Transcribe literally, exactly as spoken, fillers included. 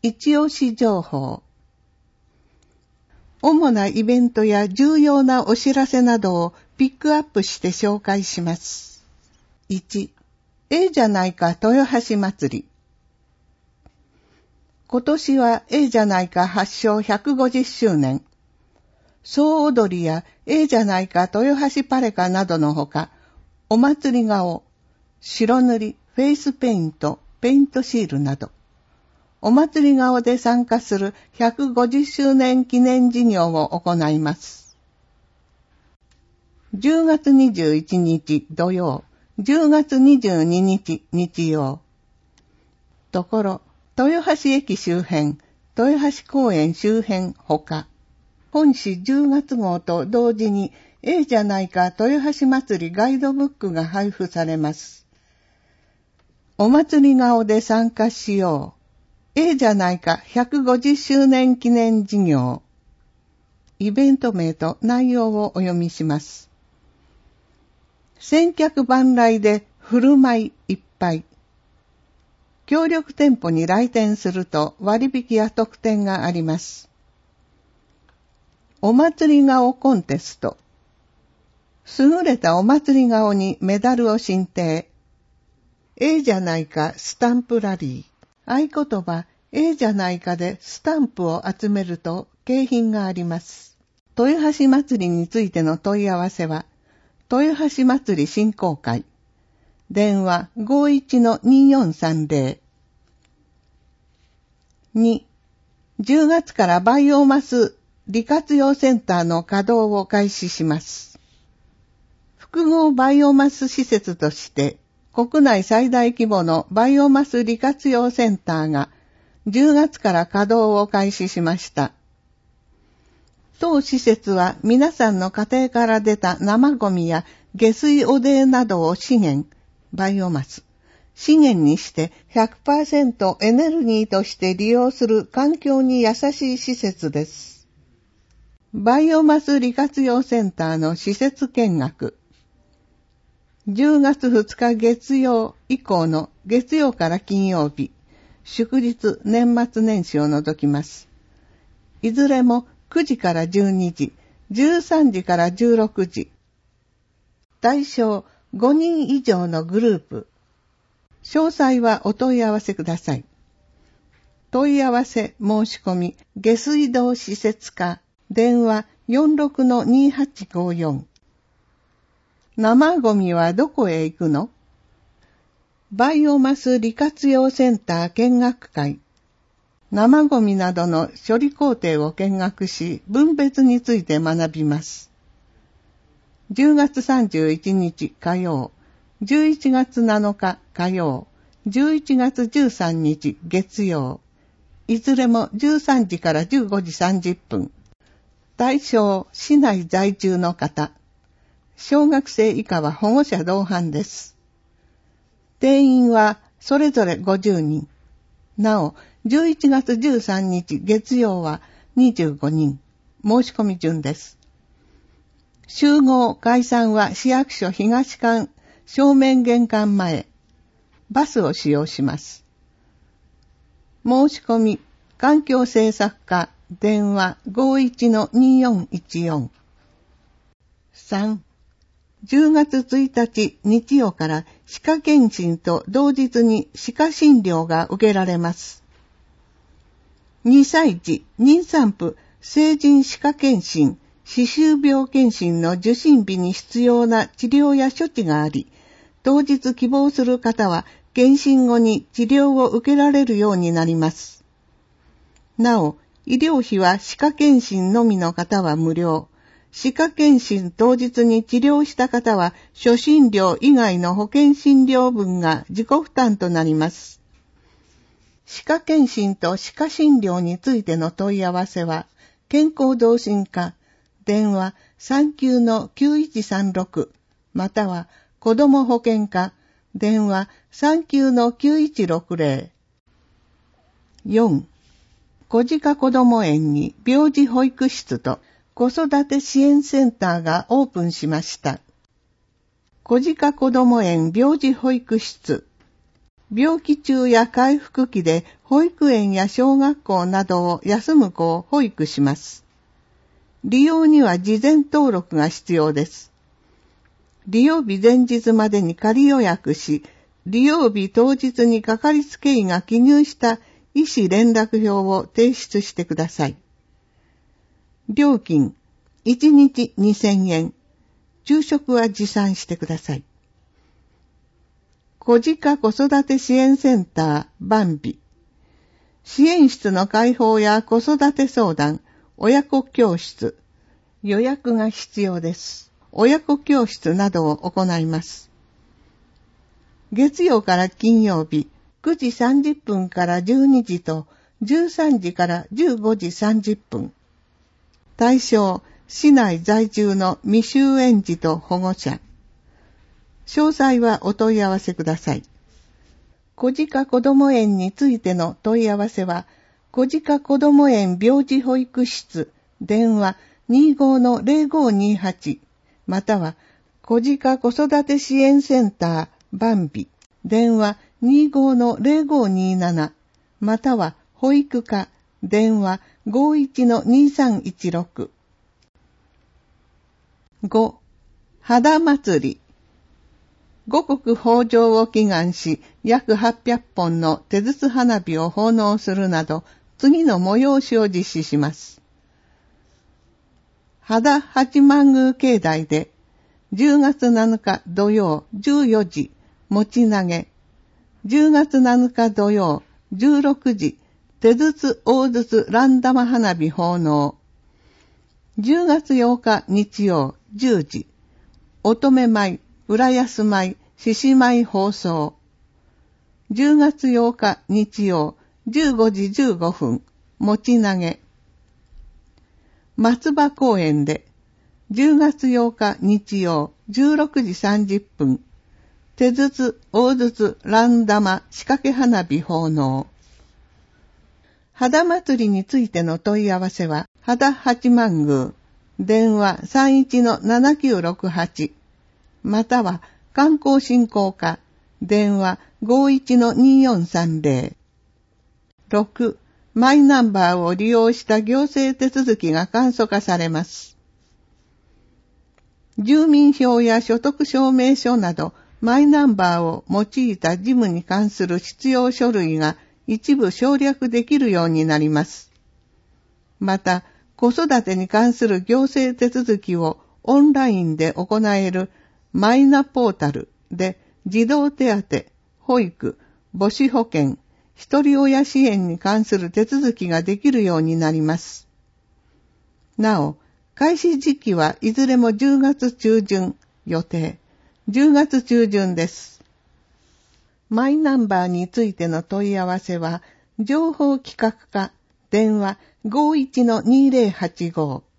一押し情報。主なイベントや重要なお知らせなどをピックアップして紹介します。いち、ええじゃないか豊橋祭り。今年はええじゃないか発祥ひゃくごじゅっしゅうねん。総踊りやええじゃないか豊橋パレカなどのほか、お祭り顔、白塗り、フェイスペイント、ペイントシールなど、お祭り顔で参加するひゃくごじゅっしゅうねん記念事業を行います。じゅうがつにじゅういちにち土曜、じゅうがつにじゅうににち日曜。ところ、豊橋駅周辺、豊橋公園周辺ほか、本誌じゅうがつ号と同時に、ええじゃないか豊橋祭りガイドブックが配布されます。お祭り顔で参加しよう。ええじゃないかひゃくごじゅっしゅうねん記念事業。イベント名と内容をお読みします。先客万来で振る舞いいっぱい。協力店舗に来店すると割引や特典があります。お祭り顔コンテスト。優れたお祭り顔にメダルを進呈。ええじゃないかスタンプラリー。合言葉、ええじゃないかでスタンプを集めると景品があります。豊橋祭りについての問い合わせは、豊橋祭り振興会。電話 ごいちのによんさんぜろ。に、じゅうがつからバイオマス利活用センターの稼働を開始します。複合バイオマス施設として、国内最大規模のバイオマス利活用センターがじゅうがつから稼働を開始しました。当施設は皆さんの家庭から出た生ゴミや下水汚泥などを資源、バイオマス、資源にして ひゃくパーセント エネルギーとして利用する環境に優しい施設です。バイオマス利活用センターの施設見学。じゅうがつふつか月曜以降の月曜から金曜日、祝日年末年始を除きます。いずれもくじからじゅうにじ、じゅうさんじからじゅうろくじ。対象ごにん以上のグループ。詳細はお問い合わせください。問い合わせ申し込み下水道施設課電話 よんろくのにはちごよん。生ゴミはどこへ行くの？バイオマス利活用センター見学会。生ゴミなどの処理工程を見学し、分別について学びます。じゅうがつさんじゅういちにち火曜、じゅういちがつなのか火曜、じゅういちがつじゅうさんにち月曜。いずれもじゅうさんじからじゅうごじさんじゅっぷん。対象、市内在住の方。小学生以下は保護者同伴です。定員はそれぞれごじゅうにん。なお、じゅういちがつじゅうさんにち月曜はにじゅうごにん。申し込み順です。集合解散は市役所東館正面玄関前。バスを使用します。申し込み、環境政策課電話 ごいちのによんいちよん。さん、じゅうがつついたち日曜から歯科検診と同日に歯科診療が受けられます。にさい児、妊産婦、成人歯科検診、歯周病検診の受診日に必要な治療や処置があり、当日希望する方は検診後に治療を受けられるようになります。なお、医療費は歯科検診のみの方は無料。歯科検診当日に治療した方は初診料以外の保険診療分が自己負担となります。歯科検診と歯科診療についての問い合わせは、健康同心課、電話 さんきゅうのきゅういちさんろく、または子ども保健課、電話 さんきゅうのきゅういちろくぜろ。よん、小鹿こども園に病児保育室と子育て支援センターがオープンしました。小鹿こども園病児保育室。病気中や回復期で保育園や小学校などを休む子を保育します。利用には事前登録が必要です。利用日前日までに仮予約し、利用日当日にかかりつけ医が記入した医師連絡票を提出してください。料金、いちにちにせんえん。昼食は持参してください。小鹿子育て支援センター、バンビ。支援室の開放や子育て相談、親子教室、予約が必要です。親子教室などを行います。月曜から金曜日、くじさんじゅっぷんからじゅうにじと、じゅうさんじからじゅうごじさんじゅっぷん。対象、市内在住の未就園児と保護者。詳細はお問い合わせください。小鹿こども園についての問い合わせは、小鹿こども園病児保育室、電話 にじゅうごのゼロごにじゅうはち、または、小鹿子育て支援センター、バンビ、電話 にじゅうごのゼロごにじゅうなな、または、保育課、電話 ごいちのにさんいちろく。ご. 肌祭り。五穀豊穣を祈願し、約はっぴゃっぽんの手筒花火を奉納するなど、次の催しを実施します。肌八幡宮境内で、じゅうがつなのか土曜じゅうよじ、餅投げ。じゅうがつなのか土曜じゅうろくじ、手筒大筒乱玉花火奉納。じゅうがつようか日曜じゅうじ、乙女舞、浦安舞、獅子舞放送。じゅうがつようか日曜じゅうごじじゅうごふん、餅投げ。松葉公園で、じゅうがつようか日曜じゅうろくじさんじゅっぷん、手筒大筒乱玉仕掛け花火奉納。肌祭りについての問い合わせは、肌八幡宮、電話 さんいちのななきゅうろくはち、または観光振興課、電話 ごいちのによんさんぜろ。ろく. マイナンバーを利用した行政手続きが簡素化されます。住民票や所得証明書など、マイナンバーを用いた事務に関する必要書類が一部省略できるようになります。また、子育てに関する行政手続きをオンラインで行えるマイナポータルで児童手当、保育、母子保険、一人親支援に関する手続きができるようになります。なお、開始時期はいずれもじゅうがつちゅうじゅん予定。じゅうがつちゅうじゅんです。マイナンバーについての問い合わせは、情報企画課、電話 ごいちのにぜろはちご。